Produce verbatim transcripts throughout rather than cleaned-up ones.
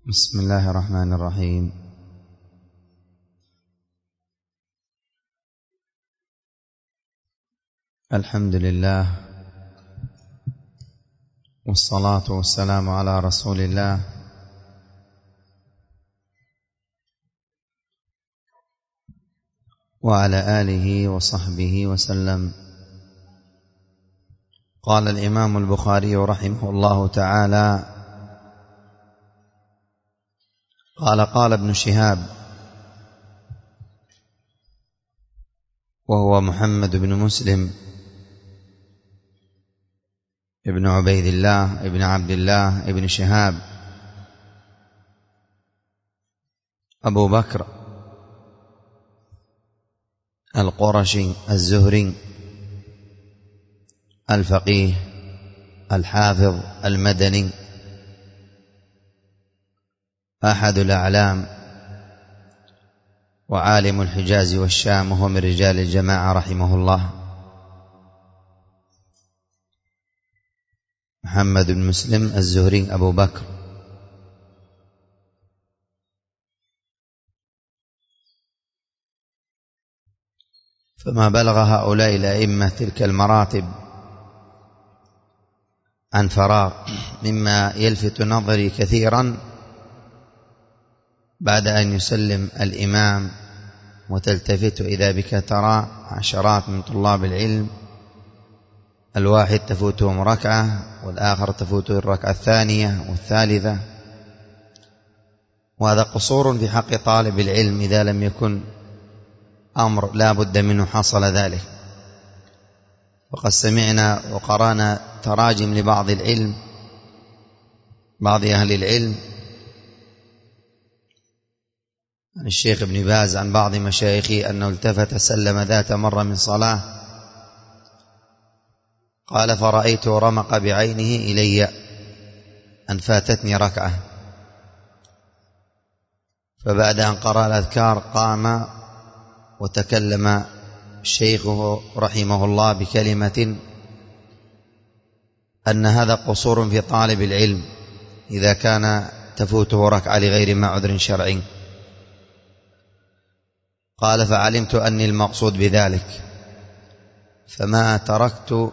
بسم الله الرحمن الرحيم. الحمد لله والصلاة والسلام على رسول الله وعلى آله وصحبه وسلم. قال الإمام البخاري رحمه الله تعالى: قال قال ابن شهاب وهو محمد بن مسلم ابن عبيد الله ابن عبد الله ابن شهاب أبو بكر القرشي الزهري الفقيه الحافظ المدني أحد الأعلام وعالم الحجاز والشام، وهو من رجال الجماعة رحمه الله. محمد بن مسلم الزهري أبو بكر فما بلغ هؤلاء الأئمة تلك المراتب عن فراغ، مما يلفت نظري كثيرا بعد أن يسلم الإمام وتلتفت إذا بك ترى عشرات من طلاب العلم الواحد تفوتهم ركعة والآخر تفوته الركعة الثانية والثالثة، وهذا قصور في حق طالب العلم إذا لم يكن أمر لا بد منه حصل ذلك. وقد سمعنا وقرأنا تراجم لبعض العلم بعض أهل العلم عن الشيخ ابن باز عن بعض مشايخه أنه التفت سلم ذات مرة من صلاة، قال: فرأيت رمق بعينه إلي أن فاتتني ركعة، فبعد أن قرأ الأذكار قام وتكلم شيخه رحمه الله بكلمة أن هذا قصور في طالب العلم إذا كان تفوته ركعة لغير ما عذر شرعي. قال: فعلمت أني المقصود بذلك، فما تركت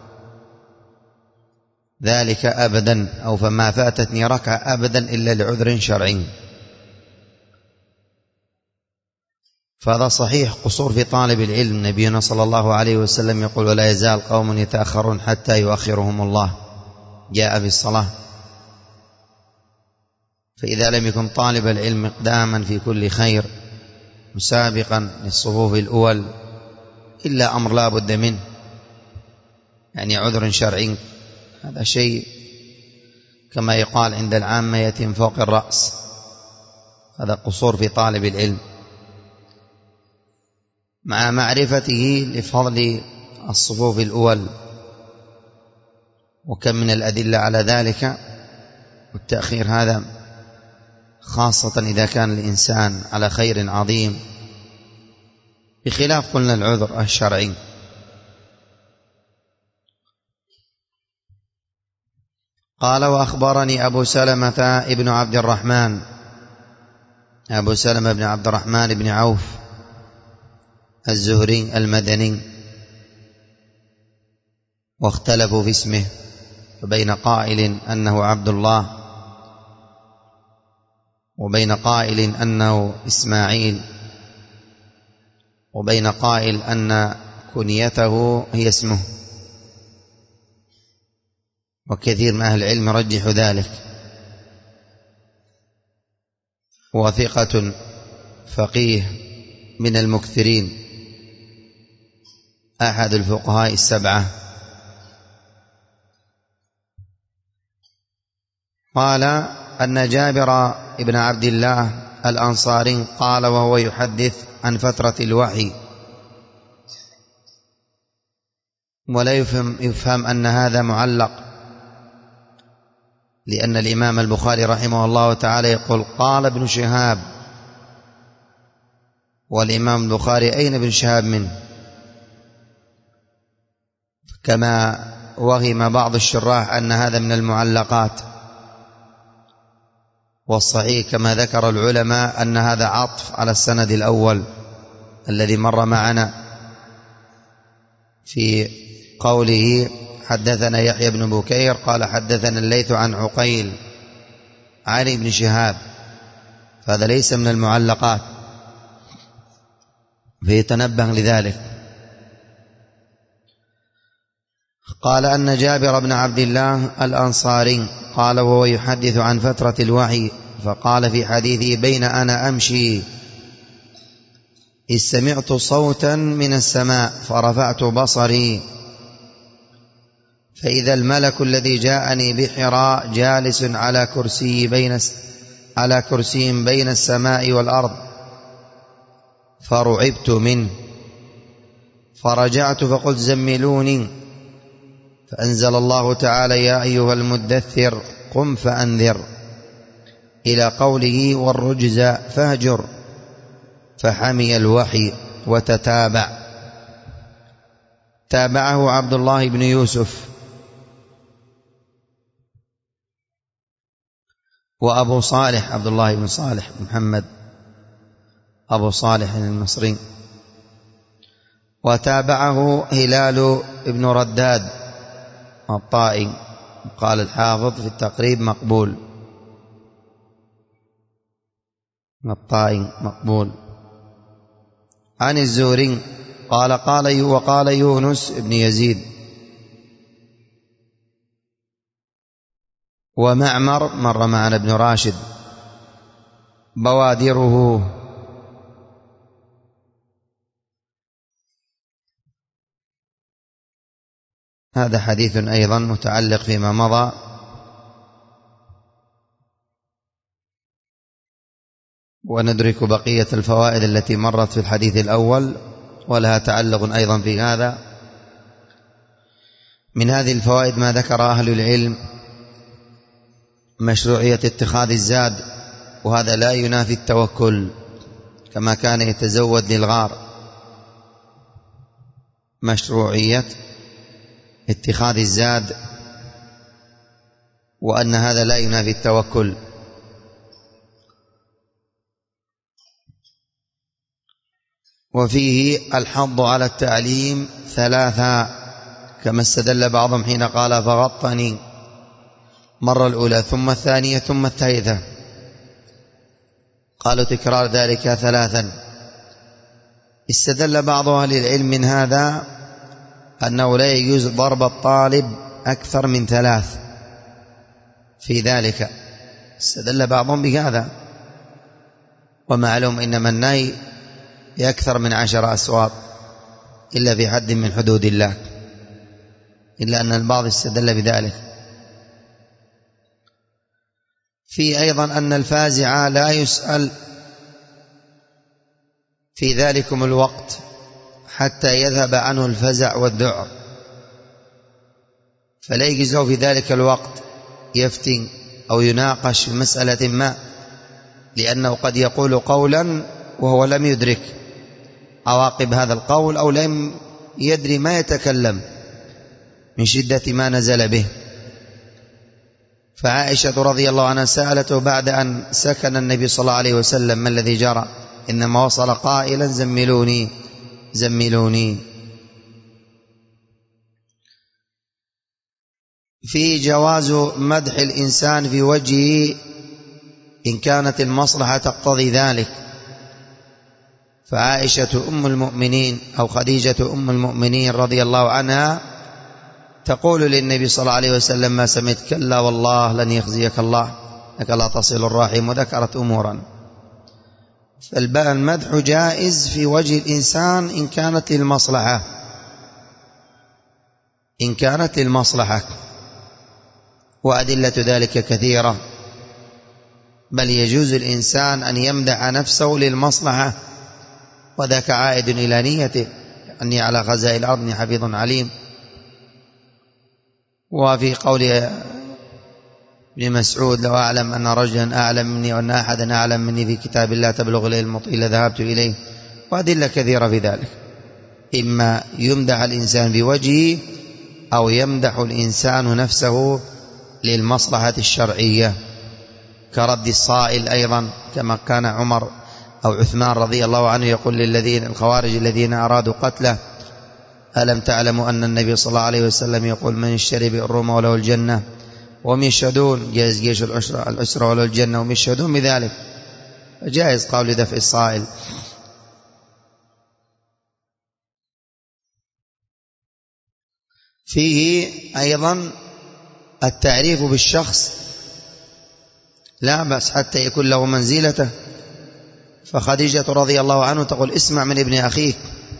ذلك أبدا، أو فما فاتتني ركعة أبدا إلا لعذر شرعي. فهذا صحيح قصور في طالب العلم. نبينا صلى الله عليه وسلم يقول: ولا يزال قوم يتأخرون حتى يؤخرهم الله، جاء في الصلاة. فإذا لم يكن طالب العلم مقداما في كل خير مسابقا للصفوف الأول إلا أمر لا بد منه، يعني عذر شرعي، هذا شيء كما يقال عند العامة يتم فوق الرأس. هذا قصور في طالب العلم مع معرفته لفضل الصفوف الأول، وكم من الأدلة على ذلك. والتأخير هذا خاصة إذا كان الإنسان على خير عظيم، بخلاف قلنا العذر الشرعي. قال: وأخبرني أبو سلمة ابن عبد الرحمن أبو سلمة بن عبد الرحمن بن عوف الزهري المدني، واختلفوا في اسمه، فبين قائل أنه عبد الله، وبين قائل أنه إسماعيل، وبين قائل أن كنيته هي اسمه، وكثير من أهل العلم رجح ذلك. وثقة فقيه من المكثرين، أحد الفقهاء السبعة. قال أن جابر ابن عبد الله الأنصاري قال وهو يحدث عن فترة الوحي، ولا يفهم, يفهم أن هذا معلق، لأن الإمام البخاري رحمه الله تعالى يقول: قال ابن شهاب، والإمام البخاري أين ابن شهاب منه؟ كما وهم بعض الشراح أن هذا من المعلقات. ولا يفهم يفهم أن هذا معلق، لأن الإمام البخاري رحمه الله تعالى يقول: قال ابن شهاب، والإمام البخاري أين ابن شهاب منه؟ كما وهم بعض الشراح أن هذا من المعلقات. ولا يفهم يفهم أن هذا من المعلقات، والصحيح كما ذكر العلماء أن هذا عطف على السند الأول الذي مر معنا في قوله حدثنا يحيى بن بكير قال حدثنا الليث عن عقيل عن ابن شهاب، فهذا ليس من المعلقات فيتنبه لذلك. قال أن جابر بن عبد الله الأنصاري قال وهو يحدث عن فترة الوحي فقال في حديثه بين أنا أمشي إذ سمعت صوتا من السماء فرفعت بصري فإذا الملك الذي جاءني بحراء جالس على كرسي بين على كرسي بين السماء والأرض فرعبت منه فرجعت فقلت زملوني فأنزل الله تعالى يا أيها المدثر قم فأنذر إلى قوله والرجز فاهجر فحمي الوحي وتتابع. تابعه عبد الله بن يوسف وأبو صالح عبد الله بن صالح محمد أبو صالح المصري، وتابعه هلال بن رداد الطائي، قال الحافظ في التقريب مقبول، الطائي مقبول. عن الزهري قال قال وقال يونس بن يزيد ومعمر مر معنا ابن راشد بوادره. هذا حديث أيضا متعلق فيما مضى، وندرك بقية الفوائد التي مرت في الحديث الأول ولها تعلق أيضا في هذا. من هذه الفوائد ما ذكر أهل العلم مشروعية اتخاذ الزاد، وهذا لا ينافي التوكل كما كان يتزود للغار، مشروعية اتخاذ الزاد وأن هذا لا ينافي التوكل. وفيه الحض على التعليم ثلاثا كما استدل بعضهم حين قال فغطني مرة الأولى ثم الثانية ثم الثالثة، قالوا تكرار ذلك ثلاثا. استدل بعض أهل العلم من هذا أنه لا يجوز ضرب الطالب أكثر من ثلاث في ذلك، استدل بعضهم بهذا، ومعلوم إنما النهي بأكثر من عشر أسواط إلا في حد من حدود الله، إلا أن البعض استدل بذلك. في أيضا أن الفازع لا يسأل في ذلكم الوقت حتى يذهب عنه الفزع والذعر، فلا يجوز في ذلك الوقت يفتي أو يناقش في مسألة ما، لأنه قد يقول قولا وهو لم يدرك عواقب هذا القول أو لم يدري ما يتكلم من شدة ما نزل به. فعائشة رضي الله عنها سألته بعد أن سكن النبي صلى الله عليه وسلم ما الذي جرى، إنما وصل قائلا زملوني زملوني. في جواز مدح الإنسان في وجهه إن كانت المصلحة تقتضي ذلك، فعائشة أم المؤمنين أو خديجة أم المؤمنين رضي الله عنها تقول للنبي صلى الله عليه وسلم ما سمعت كلا والله لن يخزيك الله لك لا تصل الرحم، وذكرت أمورا. فالمدح جائز في وجه الإنسان إن كانت المصلحة إن كانت المصلحة وأدلة ذلك كثيرة، بل يجوز الإنسان أن يمدح نفسه للمصلحة، وذاك عائد إلى نيته أني على خزائن الأرض حفيظ عليم. وفي قول ابن مسعود لو أعلم أن رجلا أعلم مني وأن أحدا أعلم مني في كتاب الله تبلغ إليه المطيل ذهبت إليه، وأدلة كثيرة في ذلك. إما يمدح الإنسان بوجهه أو يمدح الإنسان نفسه للمصلحة الشرعية، كرد الصائل أيضا، كما كان عمر أو عثمان رضي الله عنه يقول للذين الخوارج الذين أرادوا قتله: ألم تعلموا أن النبي صلى الله عليه وسلم يقول: من يشتري بالروم وله الجنة، وهم يشهدون، جائز جيش الأسرة وله الجنة وهم يشهدون بذلك، جائز قول دفع الصائل. فيه أيضا التعريف بالشخص، لا بأس حتى يكون له منزلته، فخديجة رضي الله عنه تقول: اسمع من ابن أخيك،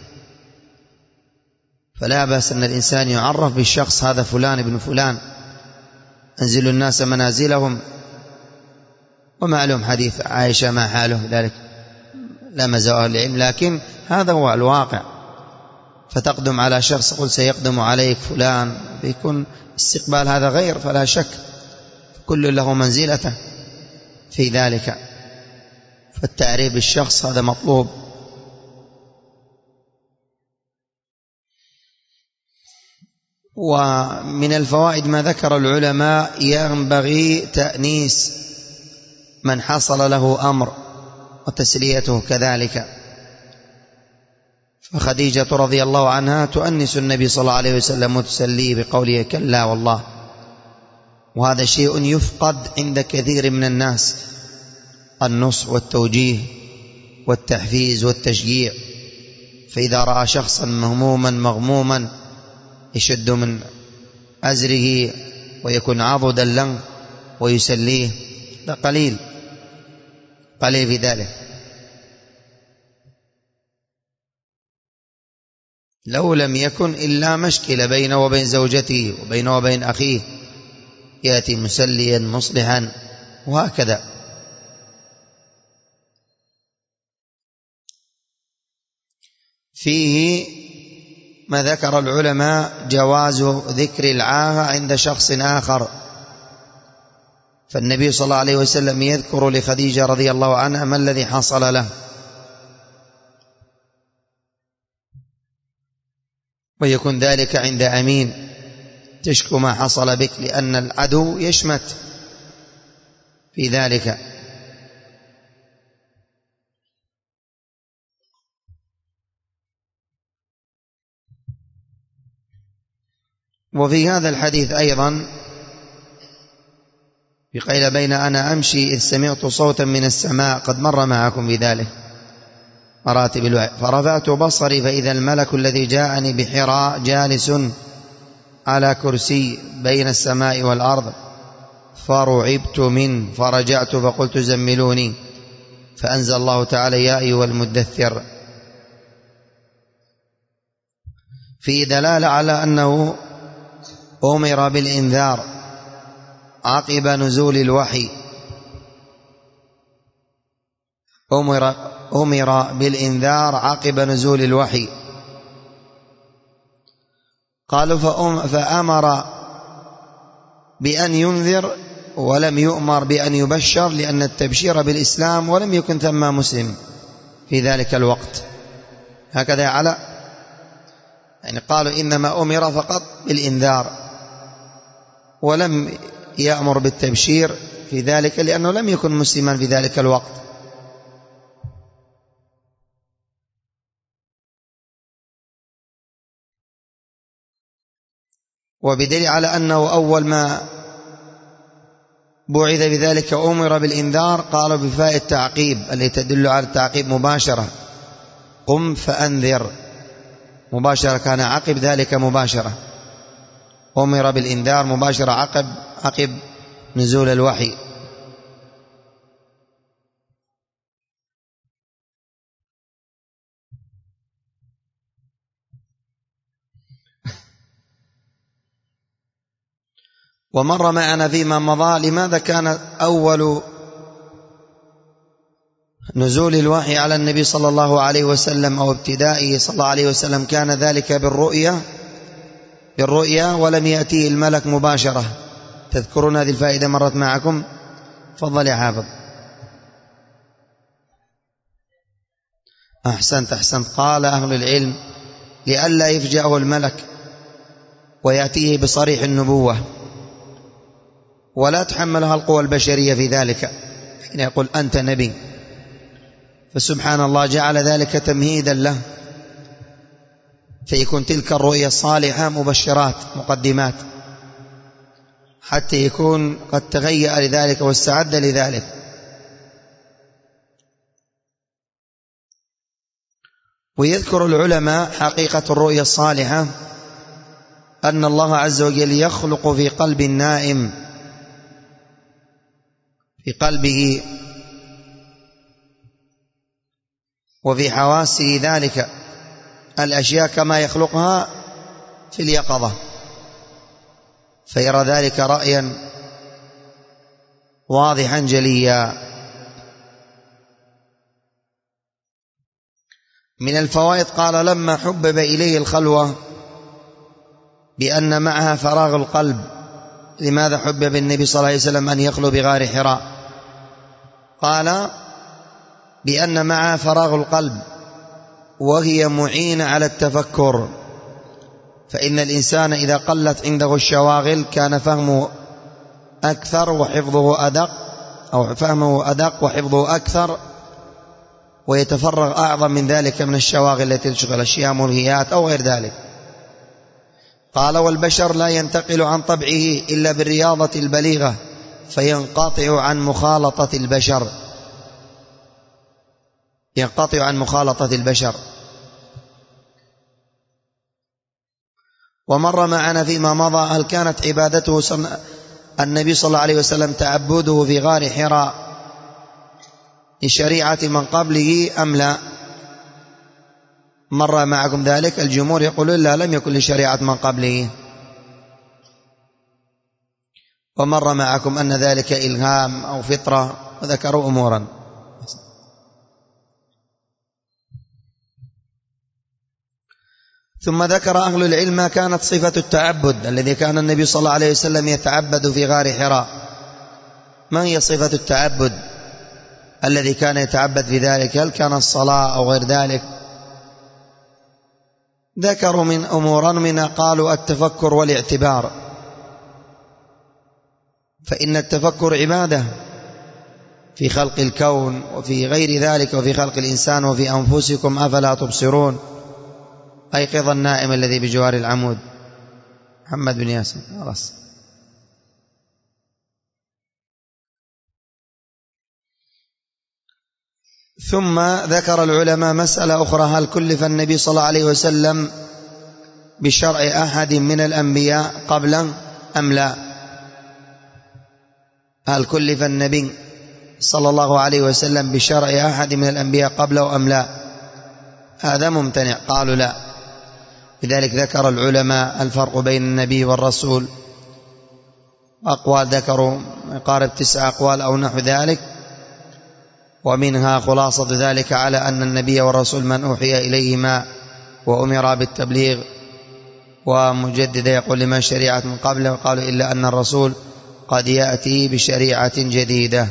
فلا بأس أن الإنسان يعرف بالشخص: هذا فلان ابن فلان، أنزلوا الناس منازلهم. ومعلوم حديث عائشة ما حاله ذلك، لا مزاء العلم، لكن هذا هو الواقع. فتقدم على شخص قل سيقدم عليك فلان، بيكون استقبال هذا غير، فلا شك كل له منزلته في ذلك، فالتعريف بالشخص هذا مطلوب. ومن الفوائد ما ذكر العلماء: ينبغي تأنيس من حصل له أمر وتسليته كذلك، فخديجة رضي الله عنها تؤنس النبي صلى الله عليه وسلم وتسليه بقوله: كلا والله. وهذا شيء يفقد عند كثير من الناس، النصح والتوجيه والتحفيز والتشجيع. فإذا رأى شخصا مهموما مغموما يشد من أزره ويكون عضدا له ويسليه، ده قليل قليل في ذلك. لو لم يكن إلا مشكلة بينه وبين زوجته وبينه وبين أخيه، يأتي مسليا مصلحا، وهكذا. فيه ما ذكر العلماء: جواز ذكر العاهة عند شخص آخر، فالنبي صلى الله عليه وسلم يذكر لخديجة رضي الله عنها ما الذي حصل له، ويكون ذلك عند أمين تشكو ما حصل بك، لأن العدو يشمت في ذلك. وفي هذا الحديث أيضا بقيل: بين أنا أمشي إذ سمعت صوتا من السماء، قد مر معكم بذلك مراتب الوحي، فرفعت بصري فإذا الملك الذي جاءني بحراء جالس على كرسي بين السماء والأرض، فرعبت منه فرجعت فقلت: زملوني، فأنزل الله تعالى: يا أيها المدثر. في دلالة على أنه أمر بالإنذار عقب نزول الوحي، أمر أمر بالإنذار عقب نزول الوحي. قالوا فأمر بأن ينذر ولم يؤمر بأن يبشر، لأن التبشير بالإسلام ولم يكن ثم مسلم في ذلك الوقت. هكذا على يعني قالوا إنما أمر فقط بالإنذار ولم يأمر بالتبشير في ذلك، لأنه لم يكن مسلما في ذلك الوقت. وبدليل على أنه أول ما بعث بذلك أمر بالإنذار، قالوا بفاء التعقيب التي تدل على التعقيب مباشرة: قم فأنذر، مباشرة، كان عقب ذلك مباشرة، أمر بالإنذار مباشرة عقب عقب نزول الوحي. ومر معنا فيما مضى لماذا كان أول نزول الوحي على النبي صلى الله عليه وسلم أو ابتدائه صلى الله عليه وسلم كان ذلك بالرؤية بالرؤيا ولم يأتيه الملك مباشرة. تذكرون هذه الفائدة مرت معكم؟ تفضل يا حافظ. أحسنت أحسنت. قال أهل العلم: لئلا يفجأه الملك ويأتيه بصريح النبوة، ولا تحملها القوى البشرية في ذلك حين يقول أنت نبي، فسبحان الله جعل ذلك تمهيدا له، فيكون تلك الرؤيا الصالحة مبشرات مقدمات حتى يكون قد تهيأ لذلك واستعد لذلك. ويذكر العلماء حقيقة الرؤيا الصالحة أن الله عز وجل يخلق في قلب النائم، في قلبه وفي حواسه ذلك الأشياء كما يخلقها في اليقظة، فيرى ذلك رأيا واضحا جليا. من الفوائد قال لما حبب إليه الخلوة بأن معها فراغ القلب. لماذا حبب النبي صلى الله عليه وسلم أن يخلو بغار حراء؟ قال بأن معها فراغ القلب وهي معينة على التفكر، فإن الإنسان إذا قلت عنده الشواغل كان فهمه أكثر وحفظه أدق، أو فهمه أدق وحفظه أكثر، ويتفرغ أعظم من ذلك من الشواغل التي تشغل أشياء ملهيات أو غير ذلك. قال والبشر لا ينتقل عن طبعه إلا بالرياضة البليغة فينقطع عن مخالطة البشر، ينقطع عن مخالطة البشر. ومر معنا فيما مضى هل كانت عبادته النبي صلى الله عليه وسلم تعبده في غار حراء لشريعة من قبله أم لا؟ مر معكم ذلك. الجمهور يقول لا، لم يكن لشريعة من قبله. ومر معكم أن ذلك إلهام أو فطرة، وذكروا أمورا. ثم ذكر أهل العلم ما كانت صفة التعبد الذي كان النبي صلى الله عليه وسلم يتعبد في غار حراء. ما هي صفة التعبد الذي كان يتعبد في ذلك؟ هل كان الصلاة أو غير ذلك؟ ذكروا من أمورا، منها قالوا التفكر والاعتبار، فإن التفكر عبادة في خلق الكون وفي غير ذلك، وفي خلق الإنسان وفي أنفسكم أفلا تبصرون. أيقظ النائم الذي بجوار العمود. محمد بن ياسر خلاص. ثم ذكر العلماء مسألة أخرى، هل كلف النبي صلى الله عليه وسلم بشرع أحد من الأنبياء قبله أم لا؟ هل كلف النبي صلى الله عليه وسلم بشرع أحد من الأنبياء قبله أم لا؟ هذا ممتنع، قالوا لا. لذلك ذكر العلماء الفرق بين النبي والرسول، أقوال ذكروا يقارب تسع أقوال أو نحو ذلك، ومنها خلاصة ذلك على أن النبي والرسول من أوحي إليهما وأمر بالتبليغ، ومجدد يقول لمن شريعة من قبله، وقالوا إلا أن الرسول قد يأتي بشريعة جديدة.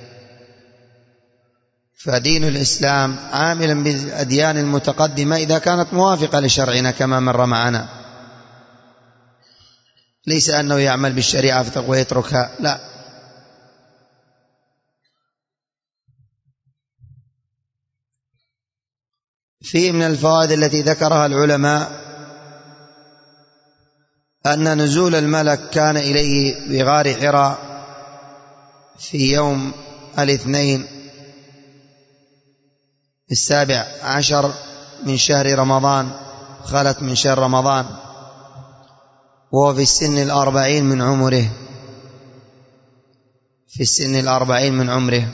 فدين الإسلام عاملا بالأديان المتقدمة إذا كانت موافقة لشرعنا كما مر معنا، ليس أنه يعمل بالشريعة ويتركها، لا. فيه من الفوائد التي ذكرها العلماء أن نزول الملك كان إليه بغار حراء في يوم الاثنين السابع عشر من شهر رمضان، خلت من شهر رمضان، وهو في السن الأربعين من عمره، في السن الأربعين من عمره.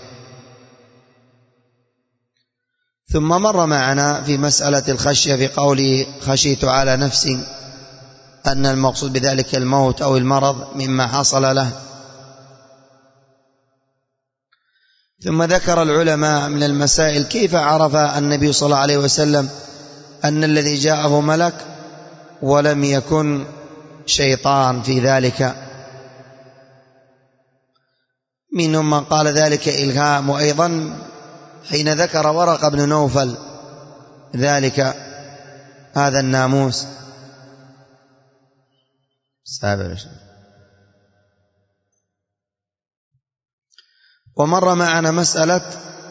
ثم مر معنا في مسألة الخشية في قوله خشيت على نفسي، أن المقصود بذلك الموت أو المرض مما حصل له. ثم ذكر العلماء من المسائل كيف عرف النبي صلى الله عليه وسلم أن الذي جاءه ملك ولم يكن شيطان في ذلك. منهم من قال ذلك إلهام، وأيضا حين ذكر ورقة بن نوفل ذلك هذا الناموس سابع. ومر معنا مسألة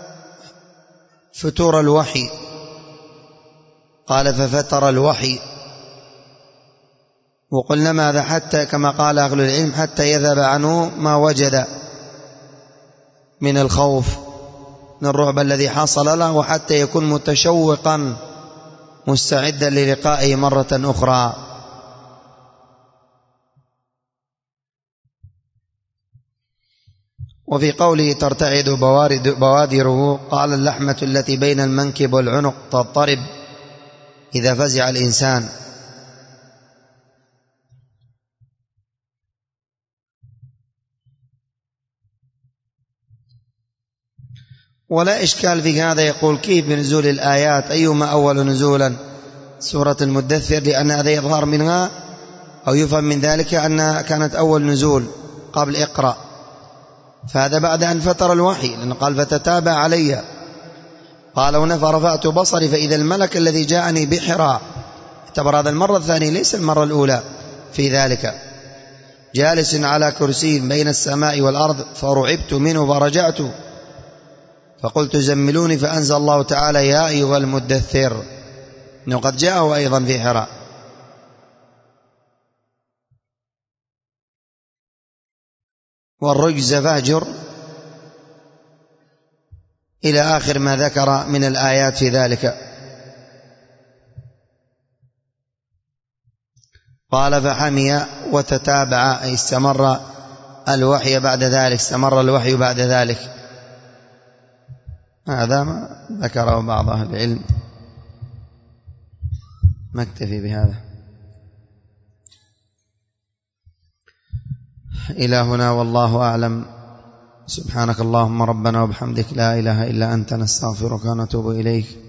فتور الوحي، قال ففتر الوحي، وقلنا ماذا؟ حتى كما قال أهل العلم حتى يذهب عنه ما وجد من الخوف من الرعب الذي حصل له، وحتى يكون متشوقا مستعدا للقائه مرة أخرى. وفي قوله ترتعد بوادره قال اللحمة التي بين المنكب والعنق تضطرب إذا فزع الإنسان. ولا إشكال في هذا. يقول كيف بنزول الآيات؟ أيما أول نزولا؟ سورة المدثر، لأن هذا يظهر منها أو يفهم من ذلك أنها كانت أول نزول قبل اقرأ، فهذا بعد أن فتر الوحي، لأنه قال فتتابع علي. قال هنا فرفعت بصري فإذا الملك الذي جاءني بحراء، اعتبر هذا المرة الثانية ليس المرة الأولى في ذلك، جالس على كرسي بين السماء والأرض فرعبت منه فرجعت فقلت زملوني، فأنزل الله تعالى يا أيها المدثر، إنه قد جاءه أيضا في حراء. والرجز فاهجر إلى آخر ما ذكر من الآيات في ذلك. قال فحمي وتتابع، أي استمر الوحي بعد ذلك، استمر الوحي بعد ذلك. هذا ما ذكره بعض أهل العلم. نكتفي بهذا. إلى هنا والله أعلم. سبحانك اللهم ربنا وبحمدك لا إله إلا أنت نستغفرك ونتوب إليك.